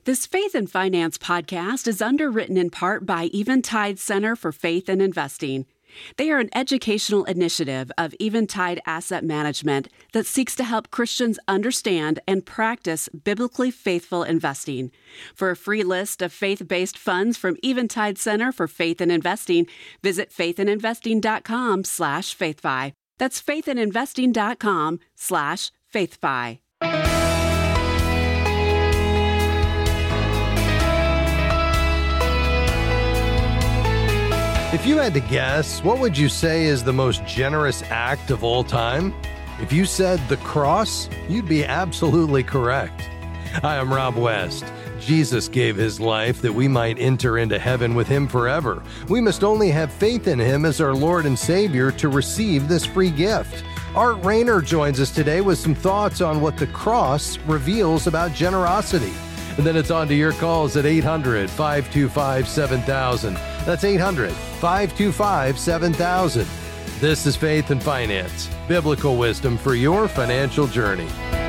This Faith and Finance podcast is underwritten in part by Eventide Center for Faith and Investing. They are an educational initiative of Eventide Asset Management that seeks to help Christians understand and practice biblically faithful investing. For a free list of faith-based funds from Eventide Center for Faith and Investing, visit faithandinvesting.com/faithfi. That's faithandinvesting.com/faithfi. If you had to guess, what would you say is the most generous act of all time? If you said the cross, you'd be absolutely correct. Hi, I'm Rob West. Jesus gave his life that we might enter into heaven with him forever. We must only have faith in him as our Lord and Savior to receive this free gift. Art Rayner joins us today with some thoughts on what the cross reveals about generosity. And then it's on to your calls at 800-525-7000. That's 800-525-7000. This is Faith and Finance, biblical wisdom for your financial journey.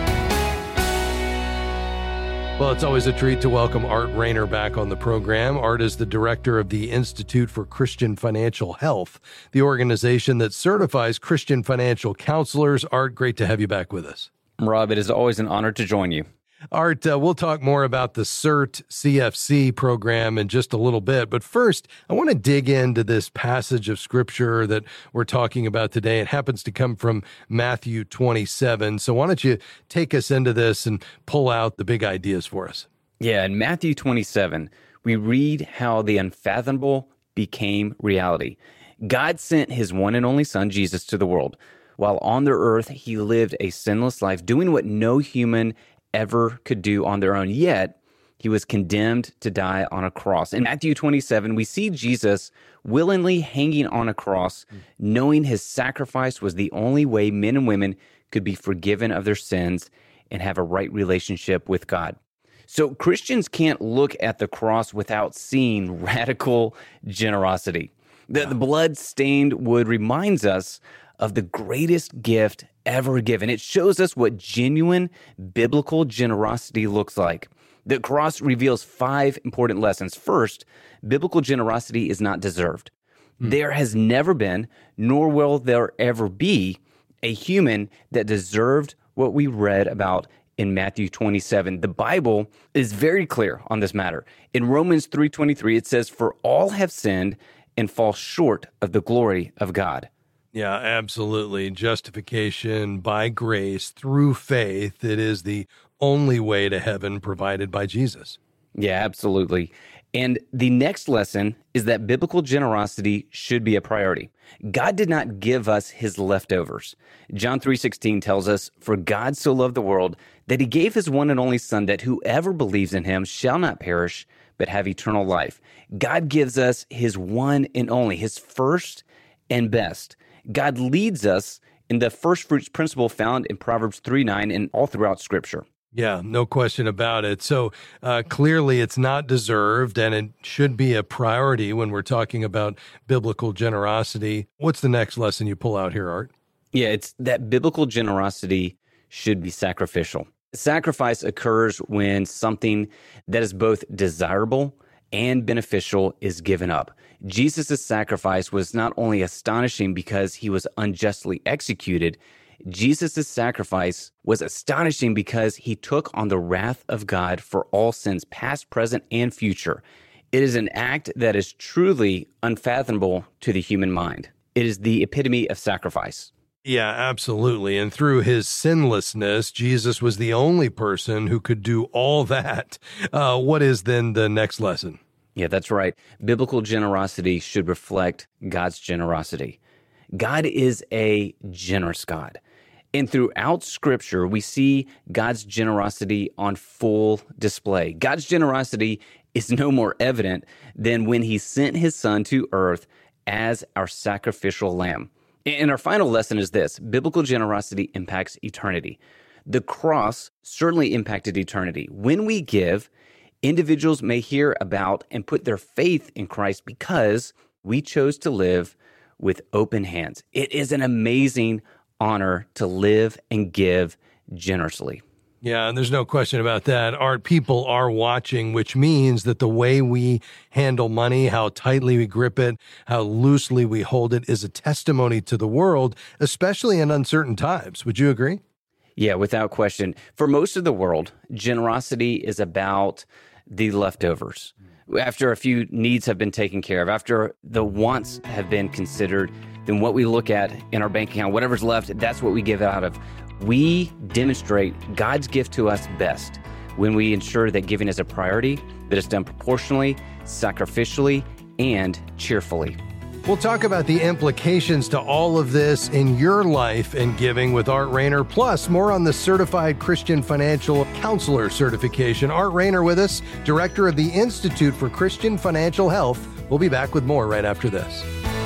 Well, it's always a treat to welcome Art Rayner back on the program. Art is the director of the Institute for Christian Financial Health, the organization that certifies Christian financial counselors. Art, great to have you back with us. Rob, it is always an honor to join you. Art, we'll talk more about the CERT CFC program in just a little bit. But first, I want to dig into this passage of Scripture that we're talking about today. It happens to come from Matthew 27. So why don't you take us into this and pull out the big ideas for us? Yeah, in Matthew 27, we read how the unfathomable became reality. God sent his one and only Son, Jesus, to the world. While on the earth, he lived a sinless life, doing what no human ever could do on their own, yet he was condemned to die on a cross. In Matthew 27, we see Jesus willingly hanging on a cross, knowing his sacrifice was the only way men and women could be forgiven of their sins and have a right relationship with God. So Christians can't look at the cross without seeing radical generosity. The blood-stained wood reminds us of the greatest gift ever given. It shows us what genuine biblical generosity looks like. The cross reveals 5 important lessons. First, biblical generosity is not deserved. There has never been, nor will there ever be, a human that deserved what we read about in Matthew 27. The Bible is very clear on this matter. In Romans 3:23, it says, "For all have sinned and fall short of the glory of God." Yeah, absolutely. Justification by grace through faith. It is the only way to heaven provided by Jesus. Yeah, absolutely. And the next lesson is that biblical generosity should be a priority. God did not give us his leftovers. John 3:16 tells us, "For God so loved the world that he gave his one and only Son, that whoever believes in him shall not perish, but have eternal life." God gives us his one and only, his first and best. God leads us in the first fruits principle found in Proverbs 3:9 and all throughout Scripture. Yeah, no question about it. So clearly it's not deserved, and it should be a priority when we're talking about biblical generosity. What's the next lesson you pull out here, Art? Yeah, it's that biblical generosity should be sacrificial. Sacrifice occurs when something that is both desirable and beneficial is given up. Jesus' sacrifice was not only astonishing because he was unjustly executed, Jesus' sacrifice was astonishing because he took on the wrath of God for all sins, past, present, and future. It is an act that is truly unfathomable to the human mind. It is the epitome of sacrifice. Yeah, absolutely. And through his sinlessness, Jesus was the only person who could do all that. What is then the next lesson? Yeah, that's right. Biblical generosity should reflect God's generosity. God is a generous God. And throughout Scripture, we see God's generosity on full display. God's generosity is no more evident than when he sent his Son to earth as our sacrificial lamb. And our final lesson is this: biblical generosity impacts eternity. The cross certainly impacted eternity. When we give, individuals may hear about and put their faith in Christ because we chose to live with open hands. It is an amazing honor to live and give generously. Yeah, and there's no question about that. Our people are watching, which means that the way we handle money, how tightly we grip it, how loosely we hold it is a testimony to the world, especially in uncertain times. Would you agree? Yeah, without question. For most of the world, generosity is about the leftovers. After a few needs have been taken care of, after the wants have been considered, then what we look at in our bank account, whatever's left, that's what we give out of. We demonstrate God's gift to us best when we ensure that giving is a priority, that it's done proportionally, sacrificially, and cheerfully. We'll talk about the implications to all of this in your life and giving with Art Rainer, plus more on the Certified Christian Financial Counselor certification. Art Rainer with us, Director of the Institute for Christian Financial Health. We'll be back with more right after this.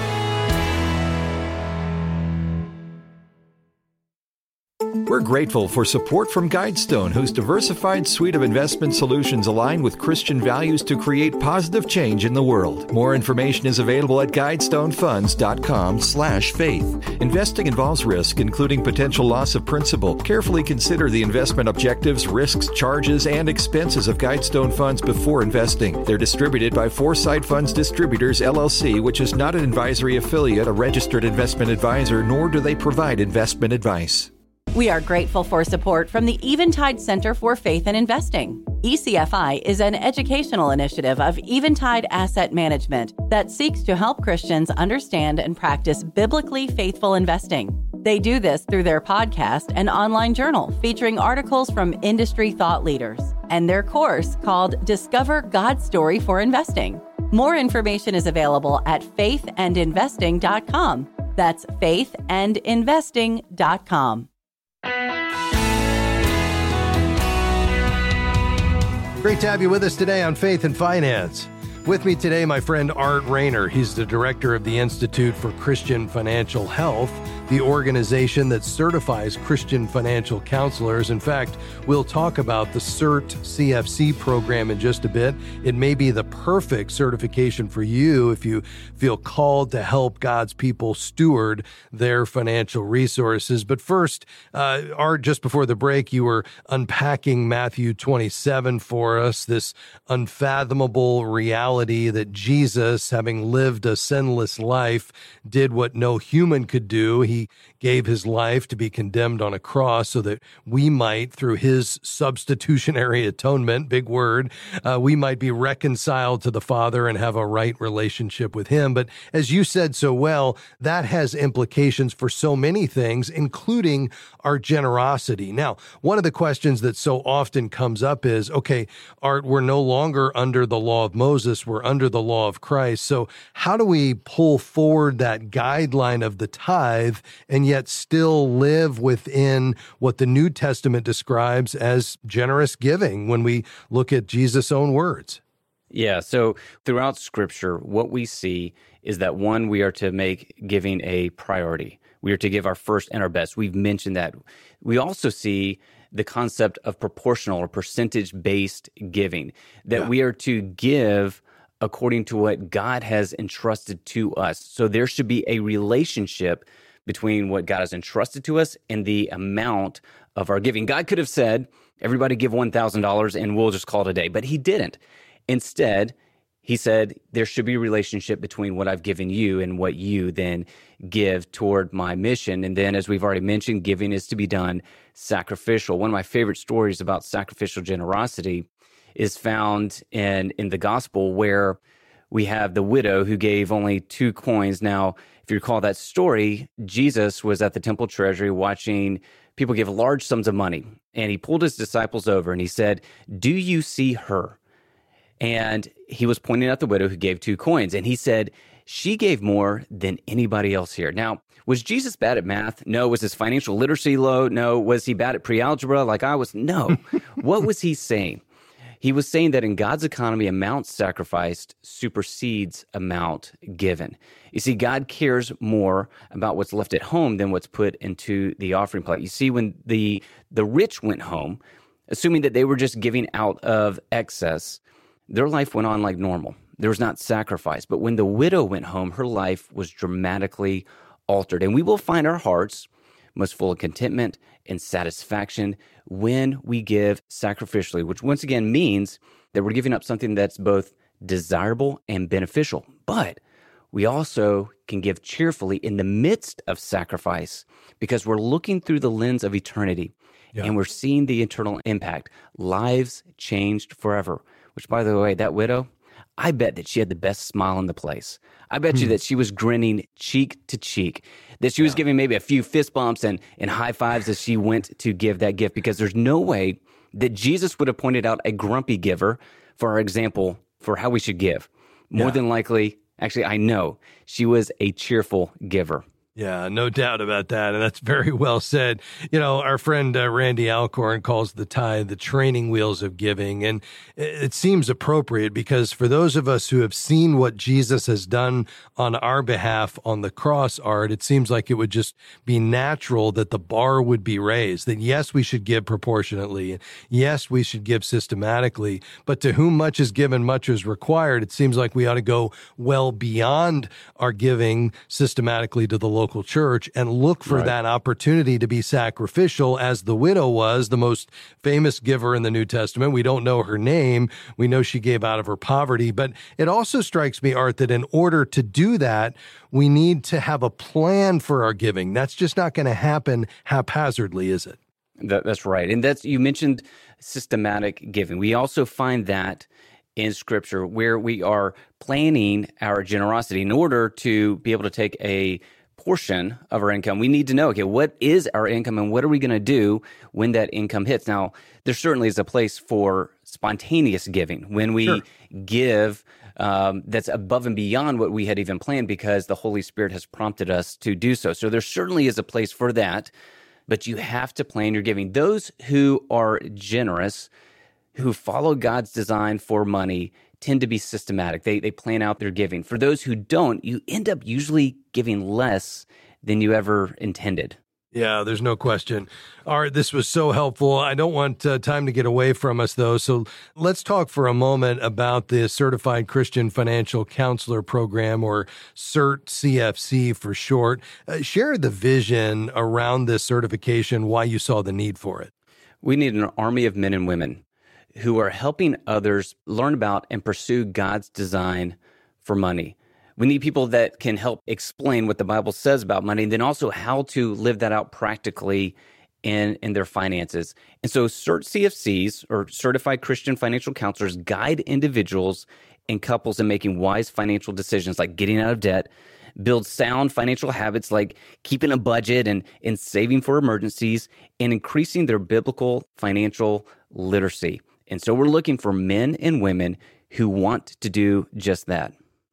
We're grateful for support from Guidestone, whose diversified suite of investment solutions align with Christian values to create positive change in the world. More information is available at guidestonefunds.com/faith. Investing involves risk, including potential loss of principal. Carefully consider the investment objectives, risks, charges, and expenses of Guidestone Funds before investing. They're distributed by Foresight Funds Distributors, LLC, which is not an advisory affiliate, a registered investment advisor, nor do they provide investment advice. We are grateful for support from the Eventide Center for Faith and Investing. ECFI is an educational initiative of Eventide Asset Management that seeks to help Christians understand and practice biblically faithful investing. They do this through their podcast and online journal featuring articles from industry thought leaders and their course called Discover God's Story for Investing. More information is available at faithandinvesting.com. That's faithandinvesting.com. Great to have you with us today on Faith and Finance. With me today, my friend Art Rainer. He's the director of the Institute for Christian Financial Health, the organization that certifies Christian financial counselors. In fact, we'll talk about the CERT CFC program in just a bit. It may be the perfect certification for you if you feel called to help God's people steward their financial resources. But first, Art, just before the break, you were unpacking Matthew 27 for us, this unfathomable reality that Jesus, having lived a sinless life, did what no human could do. He gave his life to be condemned on a cross so that we might, through his substitutionary atonement, big word, we might be reconciled to the Father and have a right relationship with him. But as you said so well, that has implications for so many things, including our generosity. Now, one of the questions that so often comes up is, okay, Art, we're no longer under the law of Moses, we're under the law of Christ. So how do we pull forward that guideline of the tithe and yet still live within what the New Testament describes as generous giving when we look at Jesus' own words? Yeah, so throughout Scripture, what we see is that, one, we are to make giving a priority. We are to give our first and our best. We've mentioned that. We also see the concept of proportional or percentage-based giving, that we are to give according to what God has entrusted to us. So there should be a relationship between what God has entrusted to us and the amount of our giving. God could have said, everybody give $1,000 and we'll just call it a day, but he didn't. Instead, he said, there should be a relationship between what I've given you and what you then give toward my mission. And then, as we've already mentioned, giving is to be done sacrificial. One of my favorite stories about sacrificial generosity is found in the gospel, where we have the widow who gave only 2 coins. Now, if you recall that story, Jesus was at the temple treasury watching people give large sums of money. And he pulled his disciples over and he said, "Do you see her?" And he was pointing at the widow who gave 2 coins. And he said, "She gave more than anybody else here." Now, was Jesus bad at math? No. Was his financial literacy low? No. Was he bad at pre-algebra like I was? No. What was he saying? He was saying that in God's economy, amount sacrificed supersedes amount given. You see, God cares more about what's left at home than what's put into the offering plate. You see, when the rich went home, assuming that they were just giving out of excess, their life went on like normal. There was not sacrifice. But when the widow went home, her life was dramatically altered. And we will find our hearts most full of contentment and satisfaction when we give sacrificially, which once again means that we're giving up something that's both desirable and beneficial. But we also can give cheerfully in the midst of sacrifice because we're looking through the lens of eternity and we're seeing the eternal impact. Lives changed forever, which, by the way, that widow, I bet that she had the best smile in the place. I bet you that she was grinning cheek to cheek, that she was giving maybe a few fist bumps and high fives as she went to give that gift, because there's no way that Jesus would have pointed out a grumpy giver for our example for how we should give. More than likely, actually, I know she was a cheerful giver. Yeah, no doubt about that. And that's very well said. You know, our friend Randy Alcorn calls the tithe the training wheels of giving. And it seems appropriate because for those of us who have seen what Jesus has done on our behalf on the cross, Art, it seems like it would just be natural that the bar would be raised, that yes, we should give proportionately. And yes, we should give systematically. But to whom much is given, much is required. It seems like we ought to go well beyond our giving systematically to the local church and look for that opportunity to be sacrificial, as the widow was, the most famous giver in the New Testament. We don't know her name. We know she gave out of her poverty. But it also strikes me, Art, that in order to do that, we need to have a plan for our giving. That's just not going to happen haphazardly, is it? That's right. And you mentioned systematic giving. We also find that in Scripture where we are planning our generosity. In order to be able to take a portion of our income, we need to know, okay, what is our income and what are we going to do when that income hits? Now, there certainly is a place for spontaneous giving when we give that's above and beyond what we had even planned because the Holy Spirit has prompted us to do so. So there certainly is a place for that, but you have to plan your giving. Those who are generous, who follow God's design for money, tend to be systematic. They plan out their giving. For those who don't, you end up usually giving less than you ever intended. Yeah, there's no question. Art, this was so helpful. I don't want time to get away from us, though. So let's talk for a moment about the Certified Christian Financial Counselor Program, or CERT-CFC for short. Share the vision around this certification, why you saw the need for it. We need an army of men and women who are helping others learn about and pursue God's design for money. We need people that can help explain what the Bible says about money, and then also how to live that out practically in their finances. And so CERT-CFCs, or Certified Christian Financial Counselors, guide individuals and couples in making wise financial decisions like getting out of debt, build sound financial habits like keeping a budget and saving for emergencies, and increasing their biblical financial literacy. And so we're looking for men and women who want to do just that.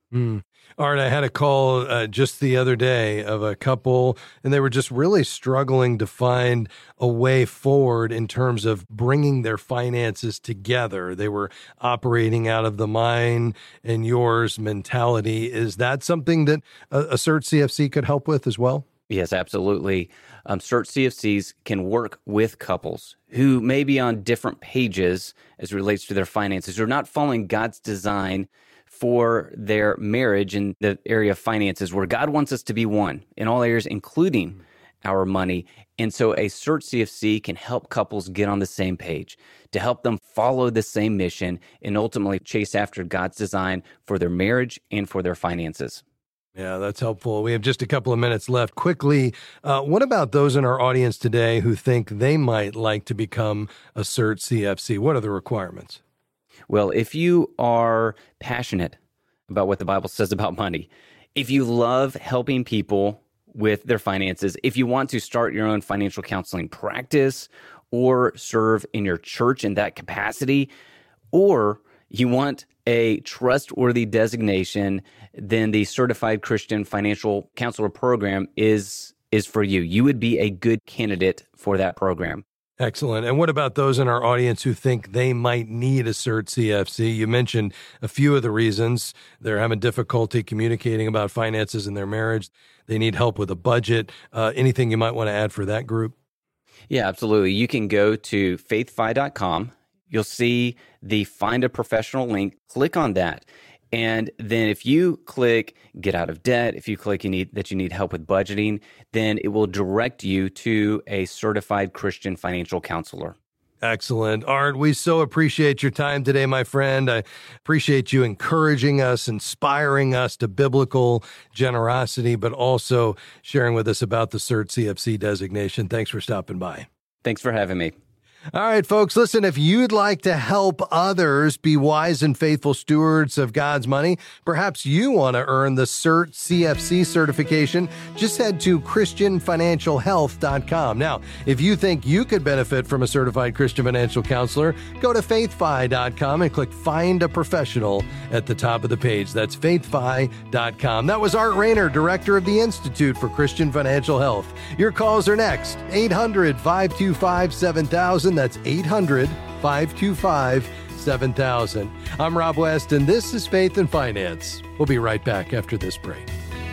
Art, I had a call just the other day of a couple, and they were just really struggling to find a way forward in terms of bringing their finances together. They were operating out of the mine and yours mentality. Is that something that a CERT-CFC could help with as well? Yes, absolutely. CERT-CFCs can work with couples who may be on different pages as it relates to their finances, or not following God's design for their marriage in the area of finances, where God wants us to be one in all areas, including our money. And so a CERT-CFC can help couples get on the same page, to help them follow the same mission and ultimately chase after God's design for their marriage and for their finances. Yeah, that's helpful. We have just a couple of minutes left. Quickly, what about those in our audience today who think they might like to become a CERT-CFC? What are the requirements? Well, if you are passionate about what the Bible says about money, if you love helping people with their finances, if you want to start your own financial counseling practice or serve in your church in that capacity, or you want a trustworthy designation, then the Certified Christian Financial Counselor Program is for you. You would be a good candidate for that program. Excellent. And what about those in our audience who think they might need a CERT-CFC? You mentioned a few of the reasons. They're having difficulty communicating about finances in their marriage. They need help with a budget. Anything you might want to add for that group? Yeah, absolutely. You can go to faithfi.com. You'll see the Find a Professional link. Click on that. And then if you click get out of debt, if you click you need help with budgeting, then it will direct you to a certified Christian financial counselor. Excellent. Art, we so appreciate your time today, my friend. I appreciate you encouraging us, inspiring us to biblical generosity, but also sharing with us about the CERT CFC designation. Thanks for stopping by. Thanks for having me. All right, folks, listen, if you'd like to help others be wise and faithful stewards of God's money, perhaps you want to earn the CERT CFC certification, just head to ChristianFinancialHealth.com. Now, if you think you could benefit from a certified Christian financial counselor, go to FaithFi.com and click Find a Professional at the top of the page. That's FaithFi.com. That was Art Rayner, Director of the Institute for Christian Financial Health. Your calls are next. 800-525-7000. That's 800-525-7000. I'm Rob West, and this is Faith and Finance. We'll be right back after this break.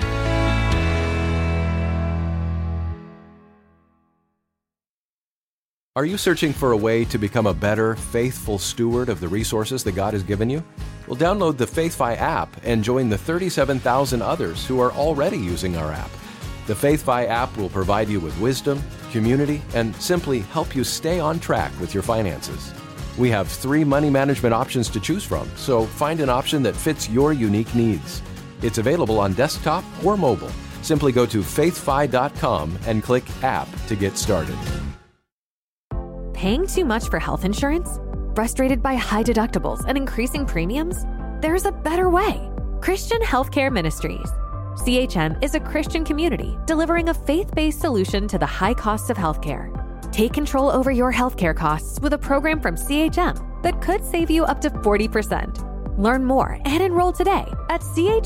Are you searching for a way to become a better, faithful steward of the resources that God has given you? Well, download the FaithFi app and join the 37,000 others who are already using our app. The FaithFi app will provide you with wisdom, community, and simply help you stay on track with your finances. We have 3 money management options to choose from, so find an option that fits your unique needs. It's available on desktop or mobile. Simply go to faithfi.com and click App to get started. Paying too much for health insurance? Frustrated by high deductibles and increasing premiums? There's a better way. Christian Healthcare Ministries. CHM is a Christian community delivering a faith-based solution to the high costs of healthcare. Take control over your healthcare costs with a program from CHM that could save you up to 40%. Learn more and enroll today at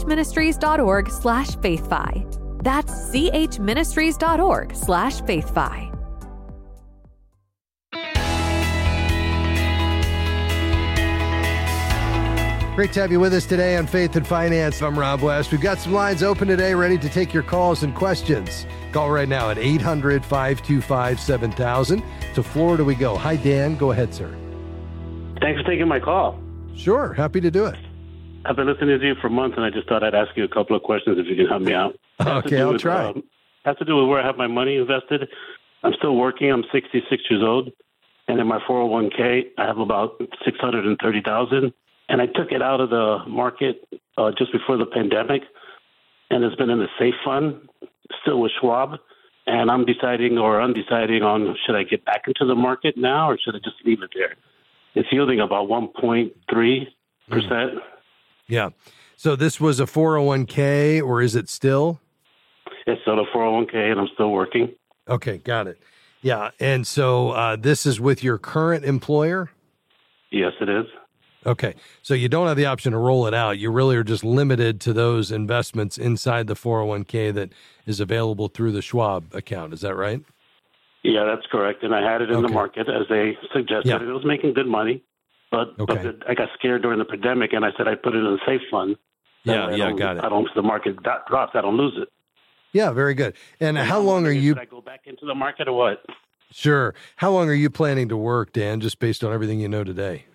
chministries.org/faithfi. That's chministries.org/faithfi. Great to have you with us today on Faith and Finance. I'm Rob West. We've got some lines open today, ready to take your calls and questions. Call right now at 800-525-7000. To Florida we go. Hi, Dan. Go ahead, sir. Thanks for taking my call. Sure. Happy to do it. I've been listening to you for months, and I just thought I'd ask you a couple of questions if you can help me out. Okay, I'll try. Has to do with where I have my money invested. I'm still working. I'm 66 years old. And in my 401k, I have about $630,000. And I took it out of the market just before the pandemic, and it's been in the safe fund, still with Schwab. And I'm deciding or undeciding on should I get back into the market now or should I just leave it there? It's yielding about 1.3%. Yeah. So this was a 401k, or is it still? It's still a 401k, and I'm still working. Okay, got it. Yeah. And so this is with your current employer? Yes, it is. Okay. So you don't have the option to roll it out. You really are just limited to those investments inside the 401k that is available through the Schwab account. Is that right? Yeah, that's correct. And I had it in the market as they suggested. Yeah. It was making good money, but I got scared during the pandemic, and I said I'd put it in a safe fund. Got it. If the market drops, I don't lose it. Yeah, very good. And how long are you? Should I go back into the market or what? Sure. How long are you planning to work, Dan, just based on everything you know today?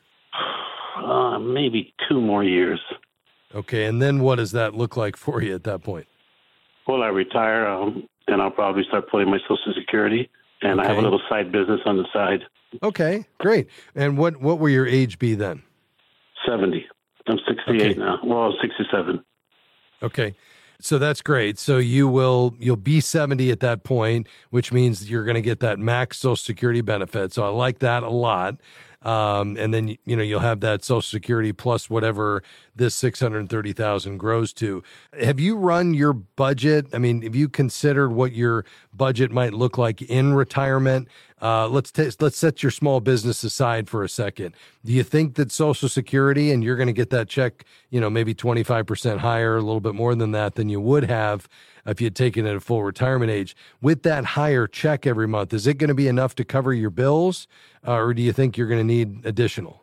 Maybe 2 more years. Okay, and then what does that look like for you at that point? Well, I retire, and I'll probably start putting my Social Security, and I have a little side business on the side. Okay, great. And what will your age be then? 70. I'm 68 now. Well, 67. Okay. So that's great. So you'll be 70 at that point, which means you're going to get that max Social Security benefit. So I like that a lot. And then, you'll have that Social Security plus whatever this $630,000 grows to. Have you run your budget? I mean, have you considered what your budget might look like in retirement? Let's set your small business aside for a second. Do you think that Social Security, and you're going to get that check, maybe 25% higher, a little bit more than that than you would have if you had taken it at full retirement age, with that higher check every month, is it going to be enough to cover your bills, or do you think you're going to need additional?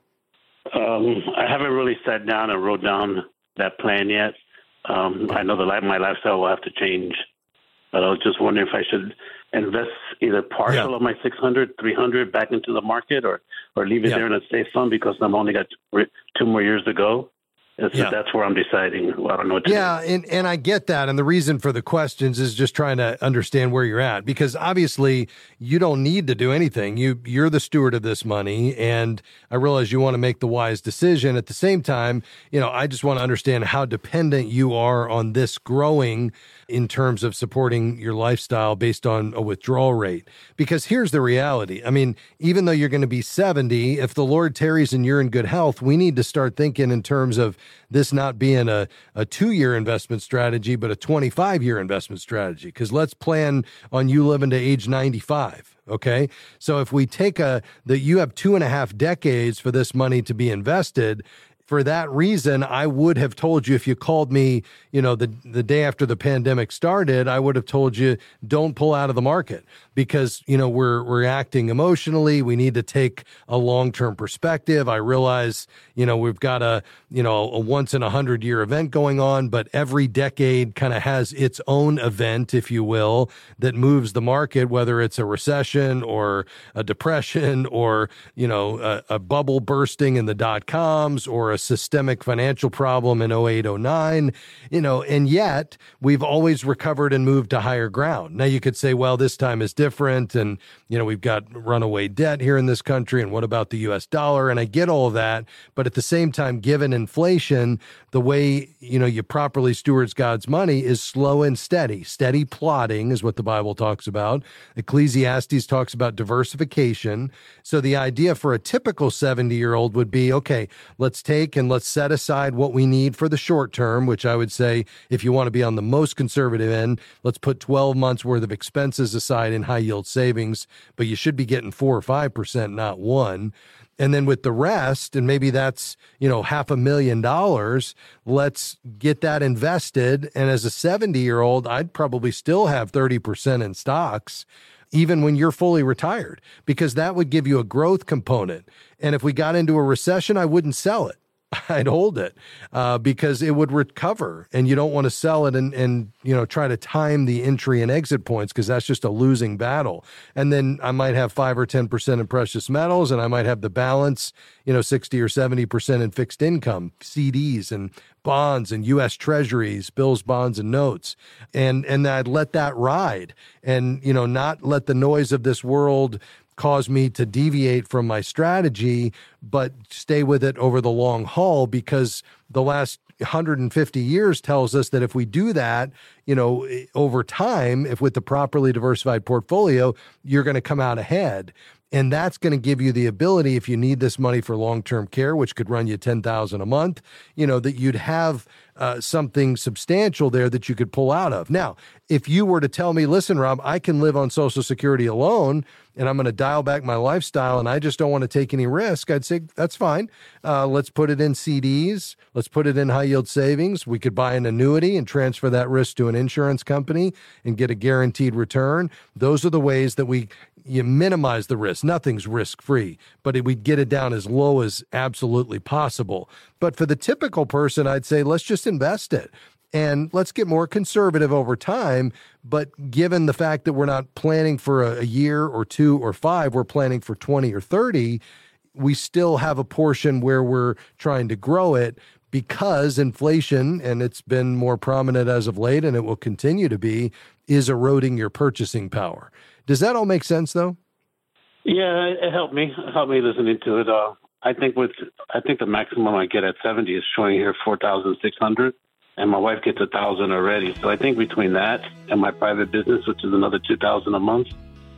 I haven't really sat down and wrote down that plan yet. I know my lifestyle will have to change, but I was just wondering if I should invest either partial of my 600, 300 back into the market, or leave it there in a safe fund because I've only got 2 more years to go. That's where I'm deciding. Well, I don't know what to do. And I get that. And the reason for the questions is just trying to understand where you're at, because obviously you don't need to do anything. You're the steward of this money, and I realize you want to make the wise decision. At the same time, I just want to understand how dependent you are on this growing in terms of supporting your lifestyle based on a withdrawal rate. Because here's the reality. I mean, even though you're going to be 70, if the Lord tarries and you're in good health, we need to start thinking in terms of this not being a 2-year investment strategy, but a 25-year investment strategy. Because let's plan on you living to age 95. Okay. So if we take that you have 2.5 decades for this money to be invested. For that reason, I would have told you, if you called me, the day after the pandemic started, I would have told you, don't pull out of the market, because, we're reacting emotionally. We need to take a long-term perspective. I realize, we've got a once in 100-year event going on, but every decade kind of has its own event, if you will, that moves the market, whether it's a recession or a depression or, a bubble bursting in the dot-coms or a systemic financial problem in 08, 09, and yet we've always recovered and moved to higher ground. Now you could say, well, this time is different. And, we've got runaway debt here in this country. And what about the US dollar? And I get all of that. But at the same time, given inflation, the way, you properly stewards God's money is slow and steady. Steady plotting is what the Bible talks about. Ecclesiastes talks about diversification. So the idea for a typical 70-year-old would be, okay, let's set aside what we need for the short term, which I would say, if you want to be on the most conservative end, let's put 12 months worth of expenses aside in high yield savings, but you should be getting 4 or 5%, not 1%. And then with the rest, and maybe that's, $500,000, let's get that invested. And as a 70-year-old, I'd probably still have 30% in stocks, even when you're fully retired, because that would give you a growth component. And if we got into a recession, I wouldn't sell it. I'd hold it because it would recover, and you don't want to sell it and try to time the entry and exit points, because that's just a losing battle. And then I might have 5 or 10% in precious metals, and I might have the balance, 60 or 70% in fixed income, CDs and bonds and U.S. treasuries, bills, bonds, and notes. And I'd let that ride and, not let the noise of this world cause me to deviate from my strategy, but stay with it over the long haul, because the last 150 years tells us that if we do that, over time, if with the properly diversified portfolio, you're going to come out ahead. And that's going to give you the ability, if you need this money for long-term care, which could run you $10,000 a month, that you'd have something substantial there that you could pull out of. Now, if you were to tell me, listen, Rob, I can live on Social Security alone, and I'm going to dial back my lifestyle, and I just don't want to take any risk, I'd say, that's fine. Let's put it in CDs. Let's put it in high yield savings. We could buy an annuity and transfer that risk to an insurance company and get a guaranteed return. Those are the ways that you minimize the risk. Nothing's risk-free, but we get it down as low as absolutely possible. But for the typical person, I'd say, let's just invest it. And let's get more conservative over time. But given the fact that we're not planning for a year or 2 or 5, we're planning for 20 or 30, we still have a portion where we're trying to grow it, because inflation, and it's been more prominent as of late, and it will continue to be, is eroding your purchasing power. Does that all make sense, though? Yeah, it helped me. It helped me listening to it. I think the maximum I get at 70 is showing here 4,600, and my wife gets 1,000 already. So I think between that and my private business, which is another 2,000 a month,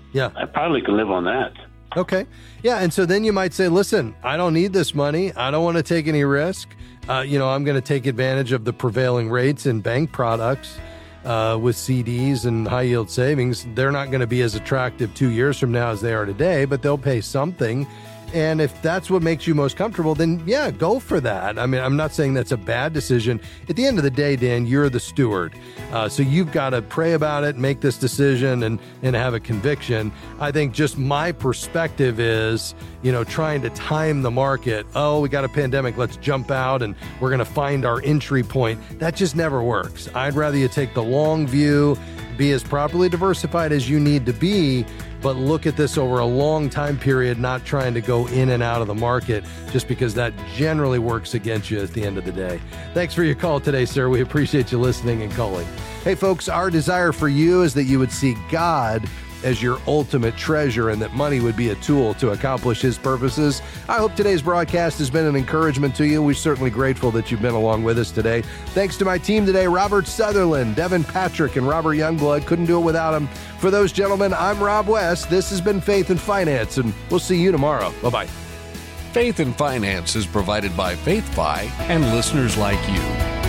I probably can live on that. Okay. Yeah. And so then you might say, listen, I don't need this money. I don't want to take any risk. I'm going to take advantage of the prevailing rates in bank products with CDs and high yield savings. They're not going to be as attractive 2 years from now as they are today, but they'll pay something. And if that's what makes you most comfortable, then yeah, go for that. I mean, I'm not saying that's a bad decision. At the end of the day, Dan, you're the steward. So you've got to pray about it, make this decision, and have a conviction. I think just my perspective is, trying to time the market. Oh, we got a pandemic, let's jump out and we're going to find our entry point. That just never works. I'd rather you take the long view, be as properly diversified as you need to be, but look at this over a long time period, not trying to go in and out of the market just because that generally works against you at the end of the day. Thanks for your call today, sir. We appreciate you listening and calling. Hey, folks, our desire for you is that you would see God as your ultimate treasure and that money would be a tool to accomplish His purposes. I hope today's broadcast has been an encouragement to you. We're certainly grateful that you've been along with us today. Thanks to my team today, Robert Sutherland, Devin Patrick, and Robert Youngblood. Couldn't do it without them. For those gentlemen, I'm Rob West. This has been Faith and Finance, and we'll see you tomorrow. Bye-bye. Faith and Finance is provided by FaithFi and listeners like you.